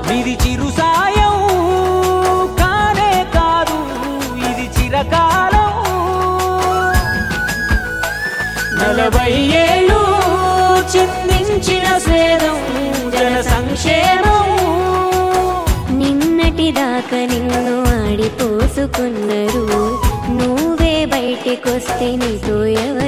ఇది చిరు సాయం కానే కాదు, ఇది చిరకాలం. 40 ఏళ్ళు చిందించిన స్వేదం జన సంక్షేమం. నిన్నటిదాకా నిన్ను ఆడిపోసుకున్నారు, నువ్వే బయటికొస్తే నీతో ఎవరు